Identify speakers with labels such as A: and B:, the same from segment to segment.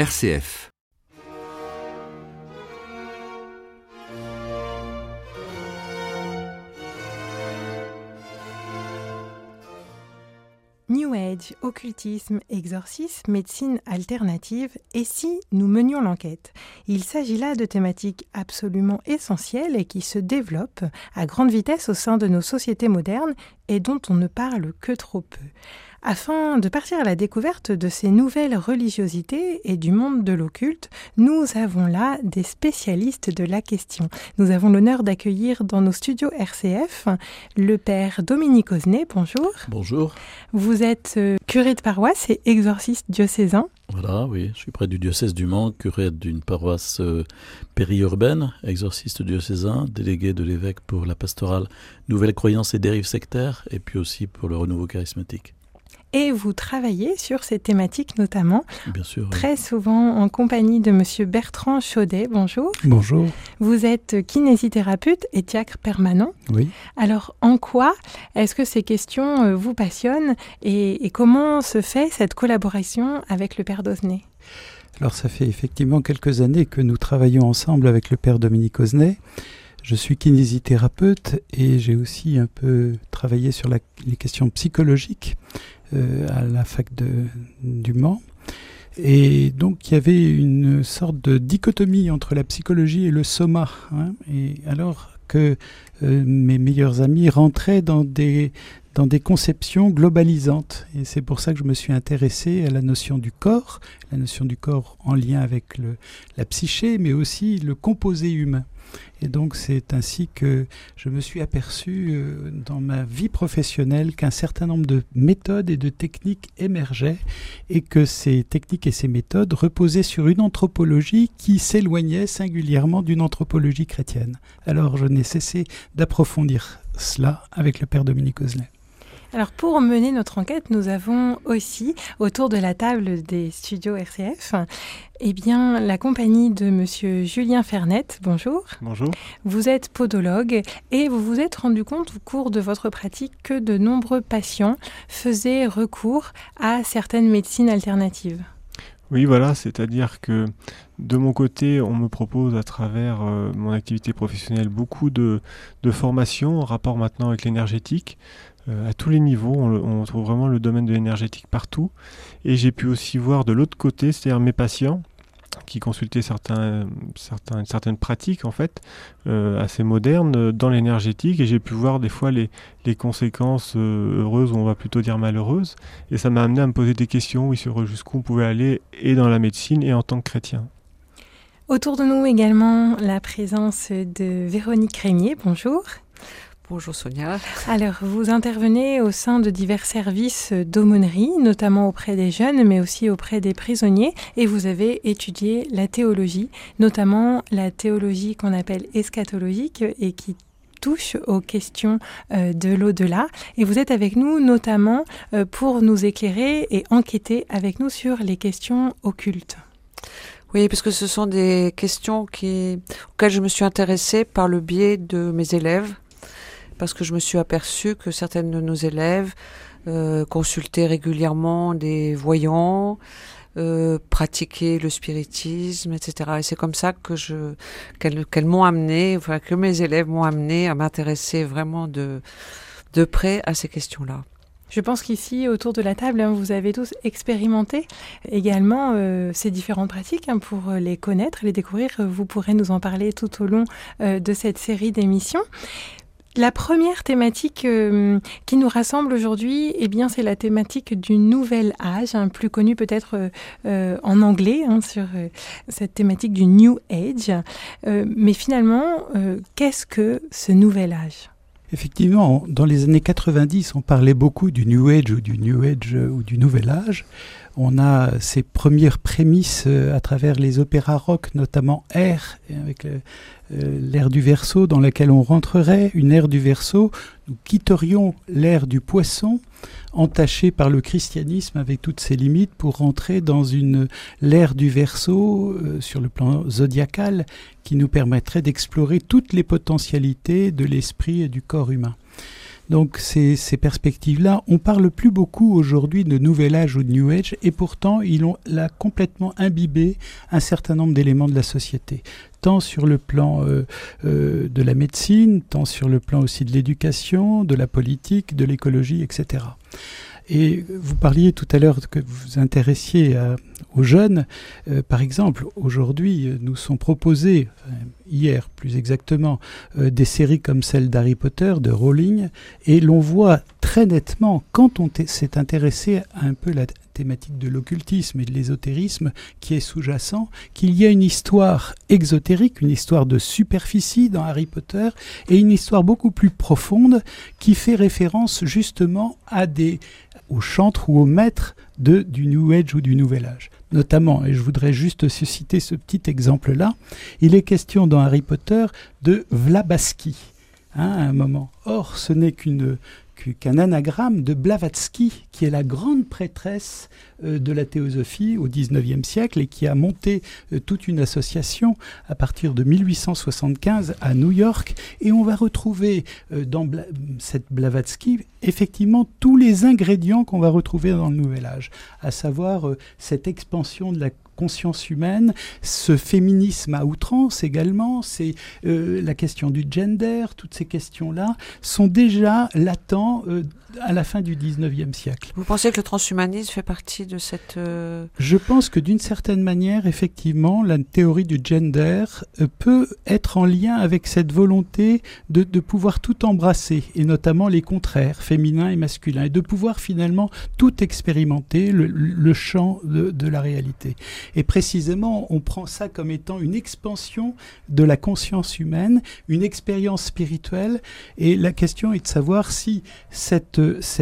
A: RCF.
B: New Age, occultisme, exorcisme, médecine alternative, et si nous menions l'enquête? Il s'agit là de thématiques absolument essentielles et qui se développent à grande vitesse au sein de nos sociétés modernes et dont on ne parle que trop peu. Afin de partir à la découverte de ces nouvelles religiosités et du monde de l'occulte, nous avons là des spécialistes de la question. Nous avons l'honneur d'accueillir dans nos studios RCF le père Dominique Oznet. Bonjour.
C: Bonjour.
B: Vous êtes curé de paroisse et exorciste diocésain.
C: Voilà, oui, je suis près du diocèse du Mans, curé d'une paroisse périurbaine, exorciste diocésain, délégué de l'évêque pour la pastorale Nouvelles croyances et dérives sectaires, et puis aussi pour le renouveau charismatique.
B: Et vous travaillez sur ces thématiques notamment,
C: bien sûr,
B: très souvent en compagnie de monsieur Bertrand Chaudet. Bonjour.
D: Bonjour.
B: Vous êtes kinésithérapeute et diacre permanent.
D: Oui.
B: Alors, en quoi est-ce que ces questions vous passionnent et comment se fait cette collaboration avec le père d'Oznet ?
D: Alors, ça fait effectivement quelques années que nous travaillons ensemble avec le père Dominique Oznet. Je suis kinésithérapeute et j'ai aussi un peu travaillé sur les questions psychologiques à la fac du Mans. Et donc, il y avait une sorte de dichotomie entre la psychologie et le soma. Et alors que mes meilleurs amis rentraient dans des conceptions globalisantes. Et c'est pour ça que je me suis intéressé à la notion du corps en lien avec la psyché, mais aussi le composé humain. Et donc c'est ainsi que je me suis aperçu dans ma vie professionnelle qu'un certain nombre de méthodes et de techniques émergeaient et que ces techniques et ces méthodes reposaient sur une anthropologie qui s'éloignait singulièrement d'une anthropologie chrétienne. Alors je n'ai cessé d'approfondir cela avec le père Dominique Oznet.
B: Alors pour mener notre enquête, nous avons aussi, autour de la table des studios RCF, la compagnie de monsieur Julien Fernette. Bonjour.
E: Bonjour.
B: Vous êtes podologue et vous vous êtes rendu compte au cours de votre pratique que de nombreux patients faisaient recours à certaines médecines alternatives.
E: Oui, voilà, c'est-à-dire que de mon côté, on me propose à travers mon activité professionnelle beaucoup de formations en rapport maintenant avec l'énergétique. À tous les niveaux, on trouve vraiment le domaine de l'énergétique partout. Et j'ai pu aussi voir de l'autre côté, c'est-à-dire mes patients qui consultaient certaines pratiques en fait, assez modernes dans l'énergétique. Et j'ai pu voir des fois les conséquences heureuses, ou on va plutôt dire malheureuses. Et ça m'a amené à me poser des questions, oui, sur jusqu'où on pouvait aller, et dans la médecine, et en tant que chrétien.
B: Autour de nous également, la présence de Véronique Rémier. Bonjour.
F: Bonjour Sonia.
B: Alors, vous intervenez au sein de divers services d'aumônerie, notamment auprès des jeunes, mais aussi auprès des prisonniers, et vous avez étudié la théologie, notamment la théologie qu'on appelle eschatologique et qui touche aux questions de l'au-delà. Et vous êtes avec nous notamment pour nous éclairer et enquêter avec nous sur les questions occultes.
F: Oui, parce que ce sont des questions auxquelles je me suis intéressée par le biais de mes élèves, parce que je me suis aperçue que certaines de nos élèves consultaient régulièrement des voyants, pratiquaient le spiritisme, etc. Et c'est comme ça qu'elles m'ont amené, que mes élèves m'ont amené à m'intéresser vraiment de près à ces questions-là.
B: Je pense qu'ici, autour de la table, vous avez tous expérimenté également ces différentes pratiques pour les connaître, les découvrir. Vous pourrez nous en parler tout au long de cette série d'émissions. La première thématique qui nous rassemble aujourd'hui, c'est la thématique du nouvel âge, plus connue peut-être en anglais, sur cette thématique du New Age. Mais finalement, qu'est-ce que ce nouvel âge ?
D: Effectivement, dans les années 90, on parlait beaucoup du New Age ou du Nouvel Âge. On a ces premières prémices à travers les opéras rock, notamment Air, avec l'ère du Verseau dans laquelle on rentrerait, une ère du Verseau. Nous quitterions l'ère du Poisson, entachée par le christianisme avec toutes ses limites, pour rentrer dans l'ère du Verseau sur le plan zodiacal qui nous permettrait d'explorer toutes les potentialités de l'esprit et du corps humain. Donc ces perspectives-là, on parle plus beaucoup aujourd'hui de Nouvel Âge ou de New Age, et pourtant ils ont là complètement imbibé un certain nombre d'éléments de la société, tant sur le plan de la médecine, tant sur le plan aussi de l'éducation, de la politique, de l'écologie, etc. Et vous parliez tout à l'heure que vous vous intéressiez aux jeunes. Par exemple, aujourd'hui, nous sont proposés, hier plus exactement, des séries comme celle d'Harry Potter, de Rowling, et l'on voit très nettement, quand on s'est intéressé à un peu la thématique de l'occultisme et de l'ésotérisme qui est sous-jacent, qu'il y a une histoire exotérique, une histoire de superficie dans Harry Potter, et une histoire beaucoup plus profonde qui fait référence justement aux chantres ou aux maîtres du New Age ou du Nouvel Âge. Notamment, et je voudrais juste citer ce petit exemple-là, il est question dans Harry Potter de Vlabaski, à un moment. Or, ce n'est qu'un anagramme de Blavatsky, qui est la grande prêtresse de la théosophie au XIXe siècle et qui a monté toute une association à partir de 1875 à New York. Et on va retrouver dans cette Blavatsky effectivement tous les ingrédients qu'on va retrouver dans le Nouvel Âge, à savoir cette expansion de la conscience humaine, ce féminisme à outrance également, c'est la question du gender, toutes ces questions-là sont déjà latents à la fin du XIXe siècle.
F: Vous pensez que le transhumanisme fait partie de cette...
D: Je pense que d'une certaine manière, effectivement, la théorie du gender peut être en lien avec cette volonté de pouvoir tout embrasser, et notamment les contraires, féminin et masculin, et de pouvoir finalement tout expérimenter, le champ de la réalité. Et précisément, on prend ça comme étant une expansion de la conscience humaine, une expérience spirituelle, et la question est de savoir si cette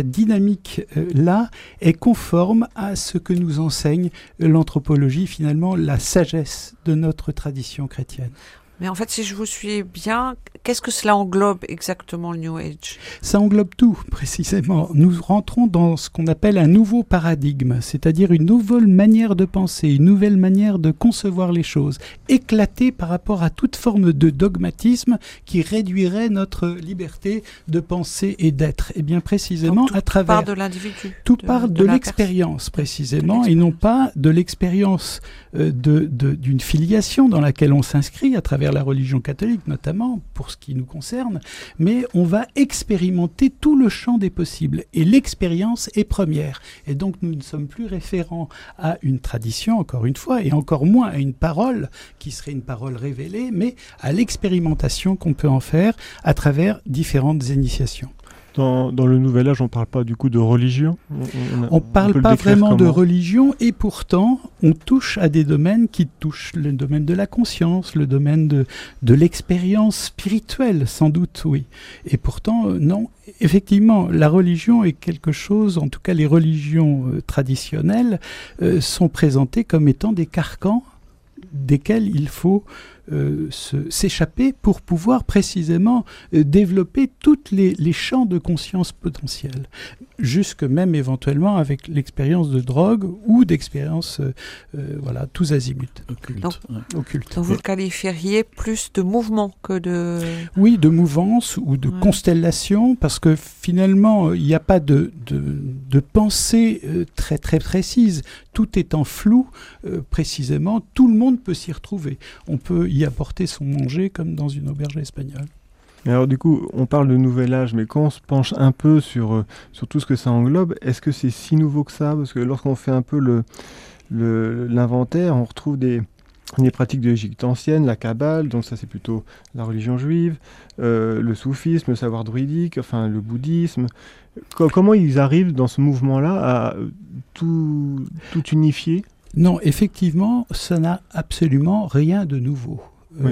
D: dynamique-là est conforme à ce que nous enseigne l'anthropologie, finalement, la sagesse de notre tradition chrétienne.
F: Mais en fait, si je vous suis bien, qu'est-ce que cela englobe exactement, le New Age ?
D: Ça englobe tout, précisément. Nous rentrons dans ce qu'on appelle un nouveau paradigme, c'est-à-dire une nouvelle manière de penser, une nouvelle manière de concevoir les choses, éclatée par rapport à toute forme de dogmatisme qui réduirait notre liberté de penser et d'être. Et bien précisément, à travers...
F: Tout part de l'individu.
D: Tout part de l'expérience, précisément, et non pas de l'expérience d'une filiation dans laquelle on s'inscrit à travers la religion catholique, notamment, pour ce qui nous concerne, mais on va expérimenter tout le champ des possibles. Et l'expérience est première. Et donc, nous ne sommes plus référents à une tradition, encore une fois, et encore moins à une parole, qui serait une parole révélée, mais à l'expérimentation qu'on peut en faire à travers différentes initiations.
E: Dans le Nouvel Âge, on ne parle pas du coup de religion.
D: On ne parle pas vraiment de religion, et pourtant, on touche à des domaines qui touchent le domaine de la conscience, le domaine de l'expérience spirituelle, sans doute, oui. Et pourtant, non. Effectivement, la religion est quelque chose, en tout cas les religions traditionnelles, sont présentées comme étant des carcans desquels il faut s'échapper pour pouvoir précisément développer tous les champs de conscience potentiels, jusque même éventuellement avec l'expérience de drogue ou d'expérience, tous azimuts.
F: Occulte. Donc vous le qualifieriez plus de mouvement que de...
D: Oui, de mouvance ou de constellation, parce que finalement, il n'y a pas de pensée très très précise. Tout est en flou, précisément. Tout le monde peut s'y retrouver. On peut y apporter son manger comme dans une auberge espagnole.
E: Mais alors du coup, on parle de Nouvel Âge, mais quand on se penche un peu sur tout ce que ça englobe, est-ce que c'est si nouveau que ça ? Parce que lorsqu'on fait un peu l'inventaire, on retrouve des pratiques de l'Égypte ancienne, la Kabbale, donc ça c'est plutôt la religion juive, le soufisme, le savoir druidique, enfin le bouddhisme. Comment ils arrivent dans ce mouvement-là à tout unifier ?
D: Non, effectivement, ça n'a absolument rien de nouveau. Oui.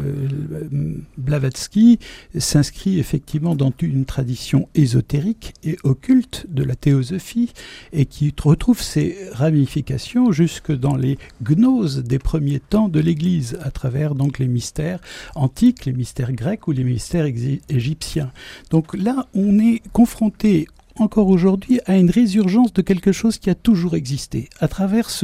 D: Blavatsky s'inscrit effectivement dans une tradition ésotérique et occulte de la théosophie et qui retrouve ses ramifications jusque dans les gnoses des premiers temps de l'Église à travers donc les mystères antiques, les mystères grecs ou les mystères égyptiens. Donc là, on est confronté encore aujourd'hui à une résurgence de quelque chose qui a toujours existé à travers ce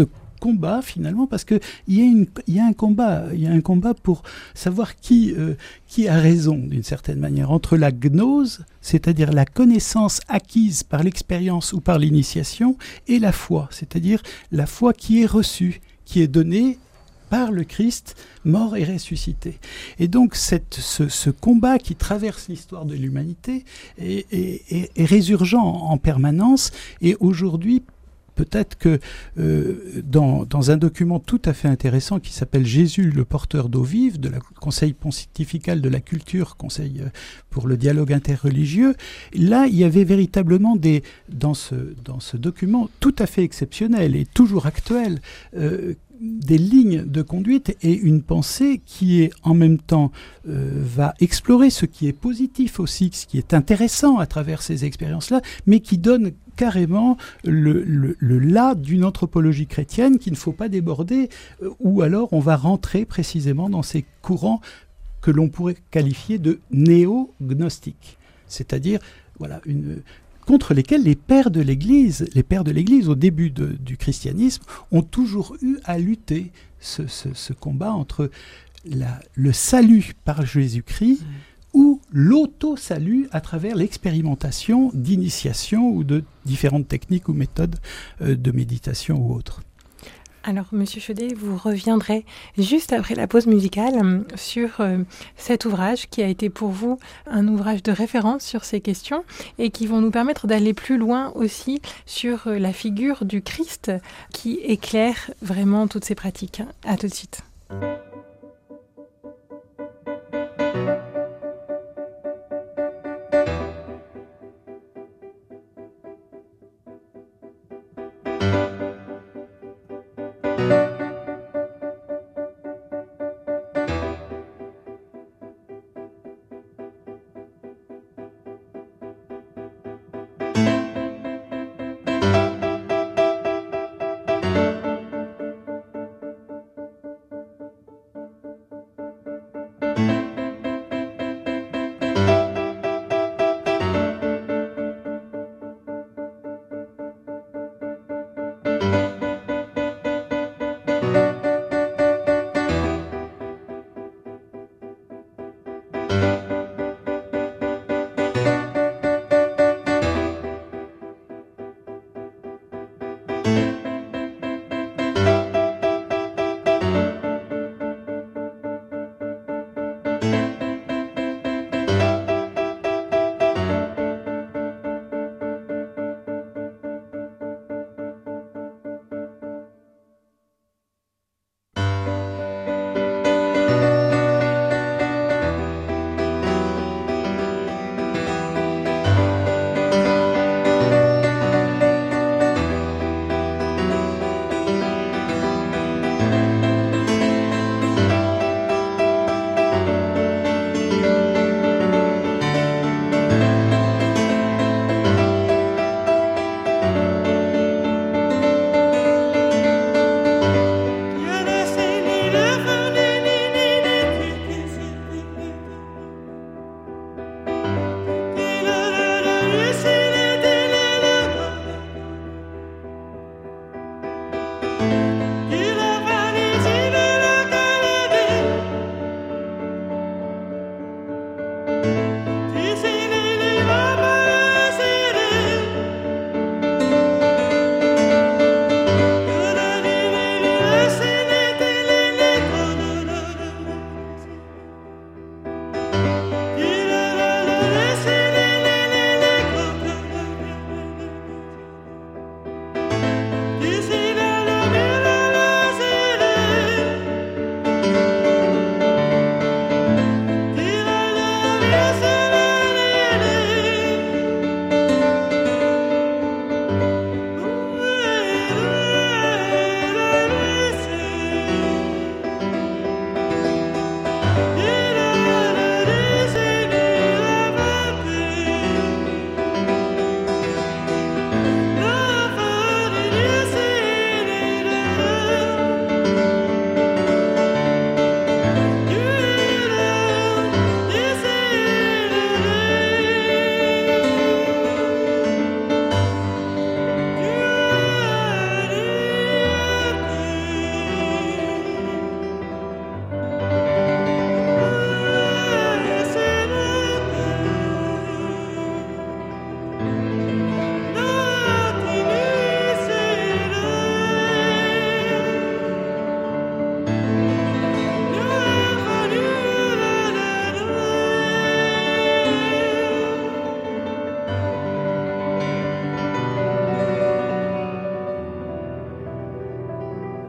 D: combat finalement, parce que il y a un combat pour savoir qui a raison d'une certaine manière, entre la gnose, c'est-à-dire la connaissance acquise par l'expérience ou par l'initiation, et la foi, c'est-à-dire la foi qui est reçue, qui est donnée par le Christ mort et ressuscité. Et donc ce combat qui traverse l'histoire de l'humanité est résurgent en permanence, et aujourd'hui, peut-être que dans un document tout à fait intéressant qui s'appelle « Jésus, le porteur d'eau vive » de la Conseil pontifical de la culture, Conseil pour le dialogue interreligieux, là, il y avait véritablement dans ce document tout à fait exceptionnel et toujours actuel, des lignes de conduite et une pensée qui est en même temps va explorer ce qui est positif aussi, ce qui est intéressant à travers ces expériences-là, mais qui donne carrément le là d'une anthropologie chrétienne qu'il ne faut pas déborder, ou alors on va rentrer précisément dans ces courants que l'on pourrait qualifier de néo-gnostiques, c'est-à-dire contre lesquels les pères de l'Église au début du christianisme ont toujours eu à lutter, ce combat entre le salut par Jésus-Christ ou l'auto-salut à travers l'expérimentation d'initiation ou de différentes techniques ou méthodes de méditation ou autres.
B: Alors, Monsieur Chaudet, vous reviendrez juste après la pause musicale sur cet ouvrage qui a été pour vous un ouvrage de référence sur ces questions et qui vont nous permettre d'aller plus loin aussi sur la figure du Christ qui éclaire vraiment toutes ces pratiques. À tout de suite.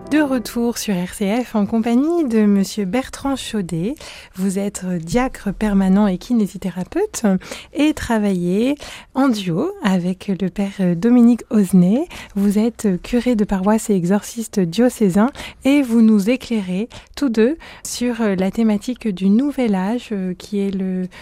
B: De retour sur RCF en compagnie de Monsieur Bertrand Chaudet. Vous êtes diacre permanent et kinésithérapeute et travaillez en duo avec le père Dominique Osnet. Vous êtes curé de paroisse et exorciste diocésain et vous nous éclairez tous deux sur la thématique du nouvel âge qui est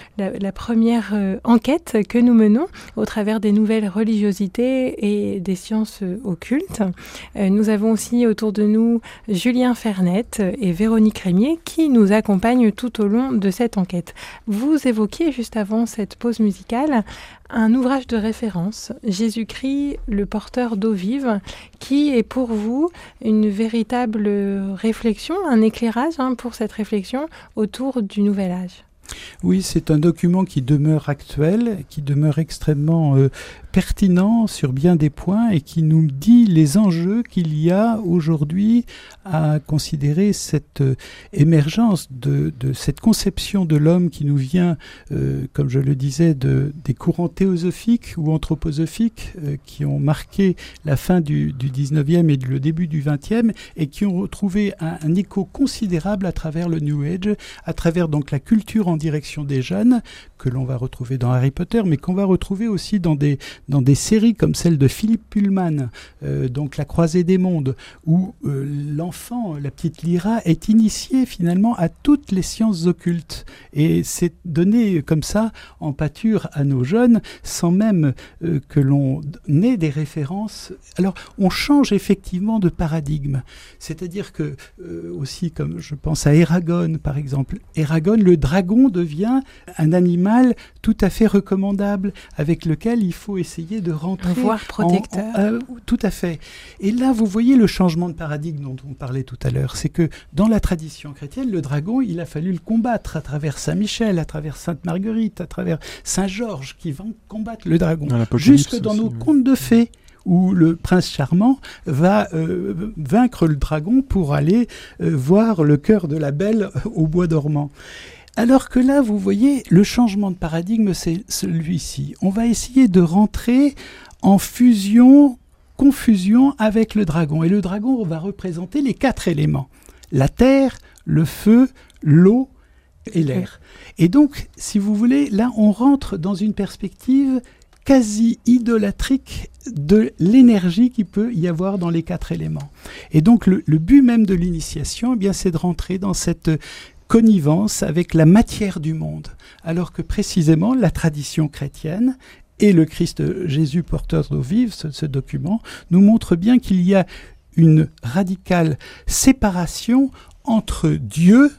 B: la première enquête que nous menons au travers des nouvelles religiosités et des sciences occultes. Nous avons aussi autour de nous Julien Fernette et Véronique Rémier qui nous accompagnent tout au long de cette enquête. Vous évoquiez juste avant cette pause musicale un ouvrage de référence, Jésus-Christ, le porteur d'eau vive, qui est pour vous une véritable réflexion, un éclairage pour cette réflexion autour du nouvel âge.
D: Oui, c'est un document qui demeure actuel, qui demeure extrêmement pertinent sur bien des points et qui nous dit les enjeux qu'il y a aujourd'hui à considérer cette émergence de cette conception de l'homme qui nous vient, comme je le disais, des courants théosophiques ou anthroposophiques qui ont marqué la fin du 19e et le début du 20e et qui ont retrouvé un écho considérable à travers le New Age, à travers donc la culture en direction des jeunes que l'on va retrouver dans Harry Potter, mais qu'on va retrouver aussi dans des séries comme celle de Philippe Pullman, donc La Croisée des Mondes, où l'enfant, la petite Lyra, est initiée finalement à toutes les sciences occultes. Et c'est donné comme ça en pâture à nos jeunes, sans même que l'on ait des références. Alors, on change effectivement de paradigme. C'est-à-dire que, aussi, comme je pense à Eragon, par exemple, Eragon, le dragon devient un animal tout à fait recommandable, avec lequel il faut essayer de rentrer.
B: Un voire protecteur.
D: Tout à fait. Et là, vous voyez le changement de paradigme dont on parlait tout à l'heure. C'est que dans la tradition chrétienne, le dragon, il a fallu le combattre à travers Saint-Michel, à travers Sainte-Marguerite, à travers Saint-Georges, qui vont combattre le dragon. Jusque dans nos contes de fées, où le prince charmant va vaincre le dragon pour aller voir le cœur de la belle au bois dormant. Alors que là, vous voyez, le changement de paradigme, c'est celui-ci. On va essayer de rentrer en fusion, confusion avec le dragon. Et le dragon va représenter les 4 éléments. La terre, le feu, l'eau et l'air. Et donc, si vous voulez, là, on rentre dans une perspective quasi idolâtrique de l'énergie qu'il peut y avoir dans les 4 éléments. Et donc, le but même de l'initiation, eh bien, c'est de rentrer dans cette connivence avec la matière du monde, alors que précisément la tradition chrétienne et le Christ Jésus porteur d'eau vive, ce document, nous montre bien qu'il y a une radicale séparation entre Dieu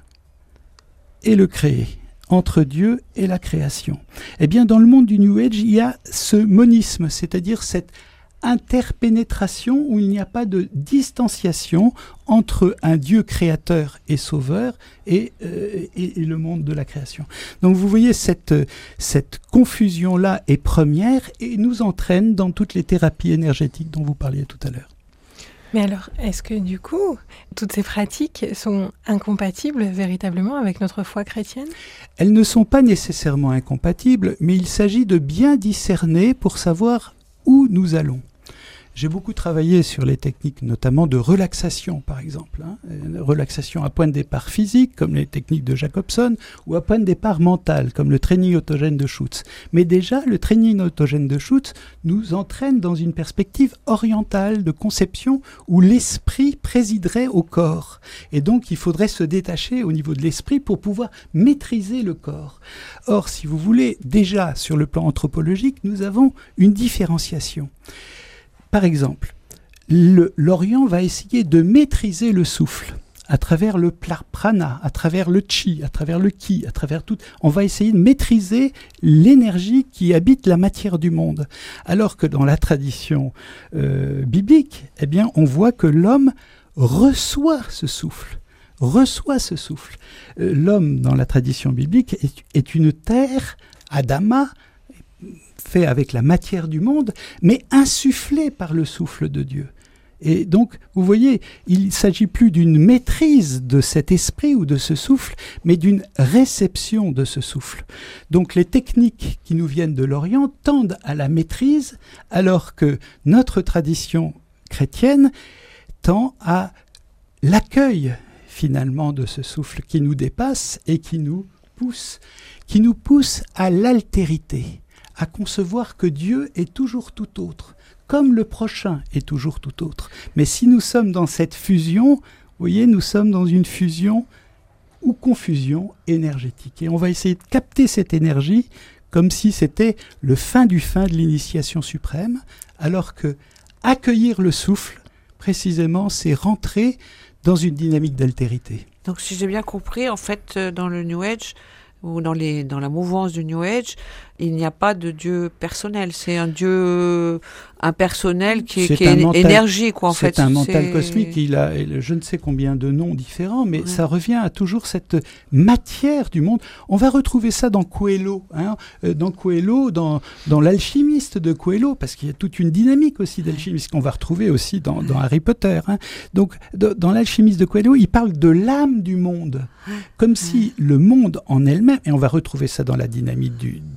D: et le créé, entre Dieu et la création. Eh bien, dans le monde du New Age, il y a ce monisme, c'est-à-dire cette interpénétration où il n'y a pas de distanciation entre un Dieu créateur et sauveur et le monde de la création. Donc vous voyez, cette confusion-là est première et nous entraîne dans toutes les thérapies énergétiques dont vous parliez tout à l'heure.
B: Mais alors, est-ce que du coup, toutes ces pratiques sont incompatibles véritablement avec notre foi chrétienne ?
D: Elles ne sont pas nécessairement incompatibles, mais il s'agit de bien discerner pour savoir où nous allons. J'ai beaucoup travaillé sur les techniques notamment de relaxation, par exemple. Relaxation à point de départ physique, comme les techniques de Jacobson, ou à point de départ mental, comme le training autogène de Schutz. Mais déjà, le training autogène de Schutz nous entraîne dans une perspective orientale de conception où l'esprit présiderait au corps. Et donc, il faudrait se détacher au niveau de l'esprit pour pouvoir maîtriser le corps. Or, si vous voulez, déjà, sur le plan anthropologique, nous avons une différenciation. Par exemple, l'Orient va essayer de maîtriser le souffle à travers le prana, à travers le chi, à travers le ki, à travers tout. On va essayer de maîtriser l'énergie qui habite la matière du monde. Alors que dans la tradition biblique, eh bien, on voit que l'homme reçoit ce souffle. L'homme, dans la tradition biblique, est une terre, Adama, fait avec la matière du monde, mais insufflé par le souffle de Dieu. Et donc, vous voyez, il ne s'agit plus d'une maîtrise de cet esprit ou de ce souffle, mais d'une réception de ce souffle. Donc, les techniques qui nous viennent de l'Orient tendent à la maîtrise, alors que notre tradition chrétienne tend à l'accueil finalement de ce souffle qui nous dépasse et qui nous pousse à l'altérité, à concevoir que Dieu est toujours tout autre, comme le prochain est toujours tout autre. Mais si nous sommes dans cette fusion, vous voyez, nous sommes dans une fusion ou confusion énergétique. Et on va essayer de capter cette énergie comme si c'était le fin du fin de l'initiation suprême, alors que accueillir le souffle, précisément, c'est rentrer dans une dynamique d'altérité.
F: Donc si j'ai bien compris, en fait, dans le New Age, ou dans la mouvance du New Age, il n'y a pas de Dieu personnel. C'est un Dieu impersonnel qui est énergie, quoi, en fait.
D: C'est un mental cosmique. Il a je ne sais combien de noms différents, mais ça revient à toujours cette matière du monde. On va retrouver ça dans Coelho, dans l'alchimiste de Coelho, parce qu'il y a toute une dynamique aussi d'alchimiste qu'on va retrouver aussi dans Harry Potter. Donc, dans l'alchimiste de Coelho, il parle de l'âme du monde, comme si le monde en elle-même, et on va retrouver ça dans la dynamique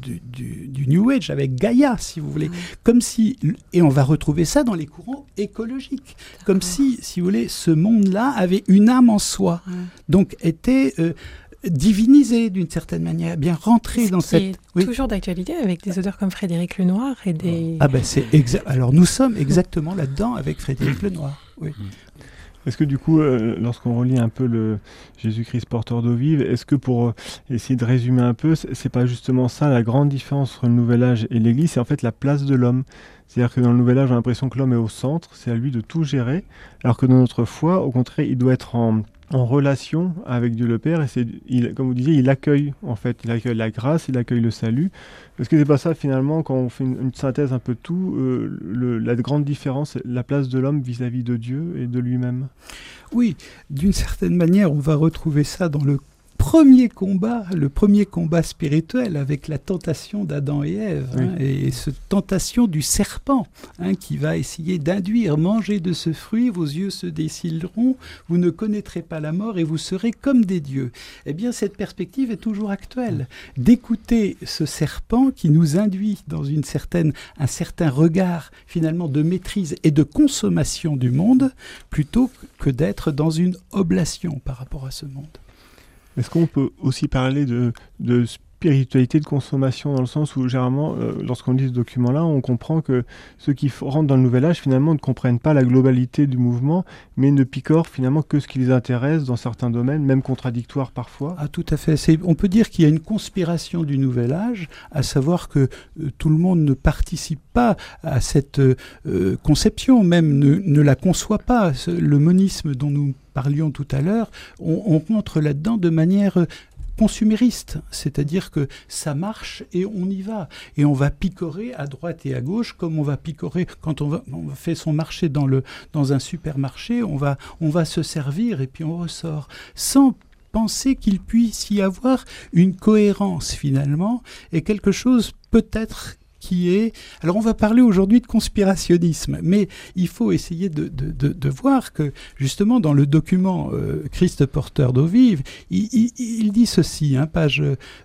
D: du New Age avec Gaïa, si vous voulez, comme si, et on va retrouver ça dans les courants écologiques, comme si vous voulez, ce monde-là avait une âme en soi, donc était divinisé d'une certaine manière, bien rentré dans cette...
B: Toujours d'actualité avec des auteurs comme Frédéric Lenoir et des...
D: Ah ben c'est exact. Alors nous sommes exactement là-dedans avec Frédéric Lenoir, oui.
E: Est-ce que du coup, lorsqu'on relit un peu le Jésus-Christ porteur d'eau vive, est-ce que pour essayer de résumer un peu, c'est pas justement ça la grande différence entre le Nouvel Âge et l'Église, c'est en fait la place de l'homme. C'est-à-dire que dans le Nouvel Âge, on a l'impression que l'homme est au centre, c'est à lui de tout gérer, alors que dans notre foi, au contraire, il doit être en relation avec Dieu le Père, et comme vous disiez, il accueille en fait, il accueille la grâce, il accueille le salut. Est-ce que c'est pas ça finalement, quand on fait une synthèse un peu de tout, la grande différence, la place de l'homme vis-à-vis de Dieu et de lui-même?
D: Oui, d'une certaine manière, on va retrouver ça dans le premier combat spirituel avec la tentation d'Adam et Ève, et cette tentation du serpent qui va essayer d'induire, mangez de ce fruit, vos yeux se décileront, vous ne connaîtrez pas la mort et vous serez comme des dieux. Eh bien, cette perspective est toujours actuelle, d'écouter ce serpent qui nous induit dans un certain regard finalement de maîtrise et de consommation du monde, plutôt que d'être dans une oblation par rapport à ce monde.
E: Est-ce qu'on peut aussi parler de spiritualité de consommation, dans le sens où généralement, lorsqu'on lit ce document-là, on comprend que ceux qui rentrent dans le Nouvel Âge, finalement, ne comprennent pas la globalité du mouvement, mais ne picorent finalement que ce qui les intéresse dans certains domaines, même contradictoires parfois.
D: Ah, tout à fait. On peut dire qu'il y a une conspiration du Nouvel Âge, à savoir que tout le monde ne participe pas à cette conception, même ne la conçoit pas. Le monisme dont nous parlions tout à l'heure, on rentre là-dedans de manière consumériste, c'est-à-dire que ça marche et on y va. Et on va picorer à droite et à gauche, comme on va picorer quand on fait son marché dans un supermarché, on va se servir et puis on ressort, sans penser qu'il puisse y avoir une cohérence finalement, et quelque chose peut-être qui est... Alors on va parler aujourd'hui de conspirationnisme, mais il faut essayer de voir que justement dans le document Christ porteur d'eau vive, il dit ceci, page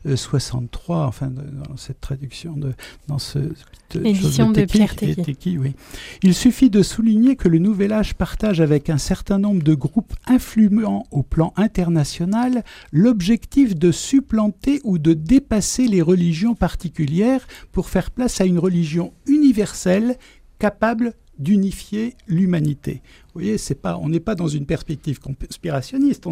D: 63, enfin dans cette traduction, dans
B: l'édition de Pierre
D: Téqui, oui. Il suffit de souligner que le Nouvel Âge partage avec un certain nombre de groupes influents au plan international l'objectif de supplanter ou de dépasser les religions particulières pour faire place à une religion universelle capable d'unifier l'humanité. Vous voyez, on n'est pas dans une perspective conspirationniste,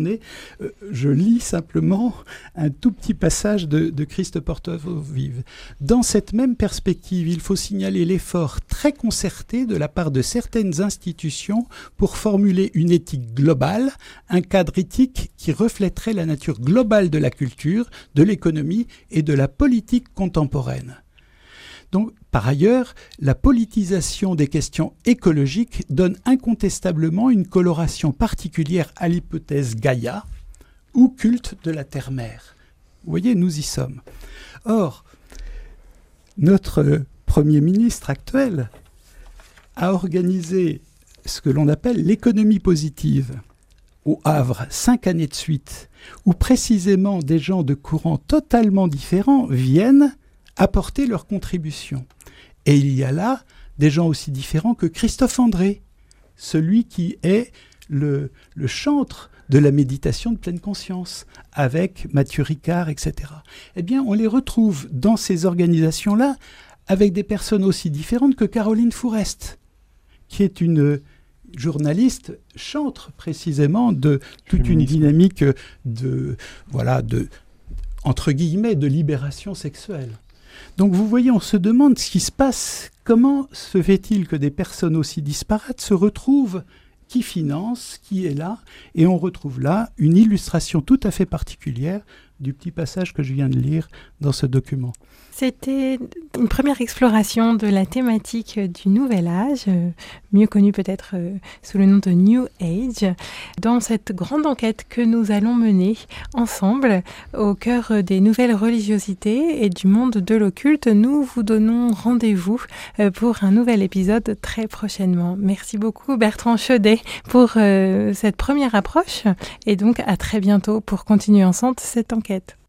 D: je lis simplement un tout petit passage de Christ porteur d'eau vive. Dans cette même perspective, il faut signaler l'effort très concerté de la part de certaines institutions pour formuler une éthique globale, un cadre éthique qui reflèterait la nature globale de la culture, de l'économie et de la politique contemporaine. Donc, par ailleurs, la politisation des questions écologiques donne incontestablement une coloration particulière à l'hypothèse Gaïa ou culte de la terre-mère. Vous voyez, nous y sommes. Or, notre Premier ministre actuel a organisé ce que l'on appelle l'économie positive au Havre 5 années de suite, où précisément des gens de courants totalement différents viennent apporter leur contribution. Et il y a là des gens aussi différents que Christophe André, celui qui est le chantre de la méditation de pleine conscience, avec Mathieu Ricard, etc. Eh bien, on les retrouve dans ces organisations-là avec des personnes aussi différentes que Caroline Fourest, qui est une journaliste chantre précisément de toute une dynamique entre guillemets, de libération sexuelle. Donc vous voyez, on se demande ce qui se passe. Comment se fait-il que des personnes aussi disparates se retrouvent, qui finance, qui est là, et on retrouve là une illustration tout à fait particulière du petit passage que je viens de lire dans ce document.
B: C'était une première exploration de la thématique du Nouvel Âge, mieux connue peut-être sous le nom de New Age, dans cette grande enquête que nous allons mener ensemble au cœur des nouvelles religiosités et du monde de l'occulte. Nous vous donnons rendez-vous pour un nouvel épisode très prochainement. Merci beaucoup Bertrand Chaudet pour cette première approche et donc à très bientôt pour continuer ensemble cette enquête.